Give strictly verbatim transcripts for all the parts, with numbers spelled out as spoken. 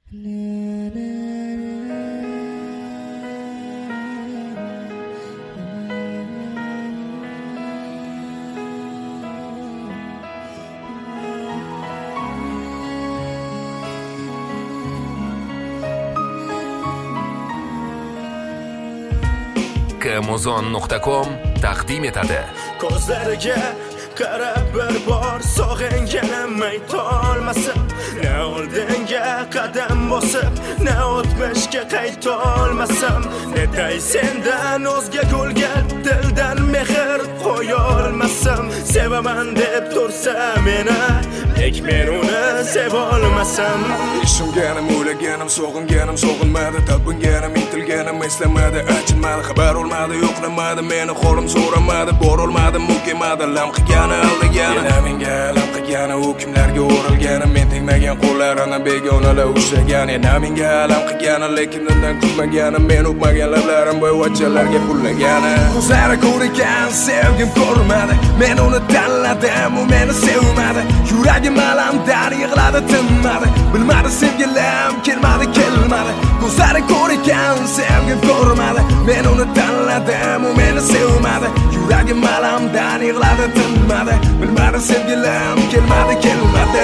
amazon nuqta com taqdim etadi. Ko'zlariga qarab bir bor sog'inganim aytolmasin, ne oldinga qadam bosib, ne o'tmishga qaytolmasam, netay sendan o'zga gulga dildan mehr qo'yolmasam, sevaman deb tursa meni, lek men uni sevolmasam. Ishimganim, o'ylaganim, sog'inganim sog'inmadi, talpinganim, intilganim eslamadi, achinmadi, xabar olmadi, yo'qlamadi, meni qo'lim so'ramadi, borolmadim, mukamadi, lam qilgani aldagani, yana menga lam qilgani, u kimlarga o'rilgani, men tegmagan qo'llarini begonalar ushlagan, yana menga lam qilgani, lekin undan kutmagani, men o'pmagan lablarim bo'yvachchalarga pullagani. Ko'zlari ko'rgan, sevgim ko'rmadi, men uni tanladim, u meni sevmadi, yuragim alamdan yig'ladi, tinmadi, bilmadi sevgilim, kelmadi, kelmadi. Ko'zlari ko'rgan, sevgim ko'rmadi, men uni tanladim, u meni sevmadi, yuragim alamdan yig'ladi, tinmadi, bilmadi sevgilim, kelmadi, kelmadi.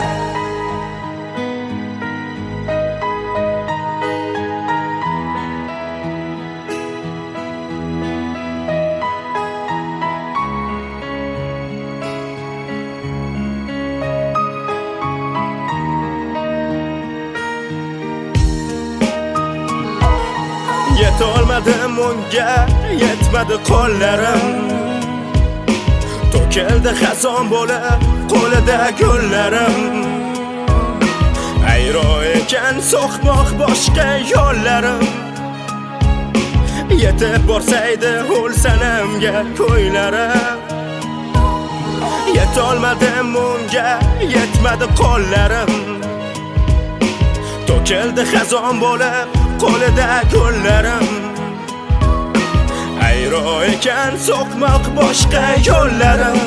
Yetolmadim unga, yetmadi qo'llarim, to'kildi xazon bo'lib qo'lida gullarim. Ayro ekan so'qmoq boshqa yo'llarim, yetib borsaydi o'lsanamga ko'ylarim. Yetolmadim unga, yetmadi qo'llarim, to'kildi xazon bo'lib qo'lida gullarim. Ayro ekan so'qmoq boshqa yo'llarim,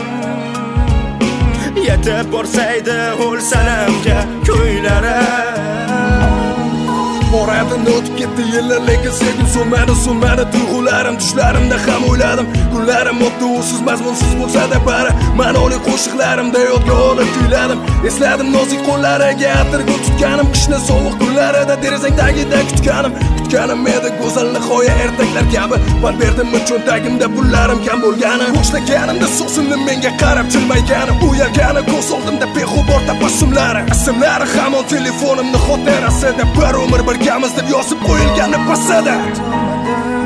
yetib borsaydi o'lsanamga ko'ylarim. Moradim o'tib ketdi yillar, lekin sevgim so'nmadi, so'nmadi tuyg'ularim, tushlarimda ham o'yladim. Kunlarim o'tdi usiz, mazmunsiz bo'lsa-da bari, ma'noli qo'shiqlarimda yodga olib kuyladim. Esladim nozik qo'llariga atir gul tutganim, qishni sovuq kunlarida derazang tagida kutganim. Kutganim edi go'zal nihoya ertaklar kabi, pand berdimmi cho'ntagimda pullarim kam bo'lgani. Boshlaganimda so'zimni menga qarab jilmayganim, uyalgani ko'z oldimda beg'ubor tabassumlari. Ismlari hamon telefonimni xotirasida, bir umr birgamiz deb yozib qo'yilgani pasada.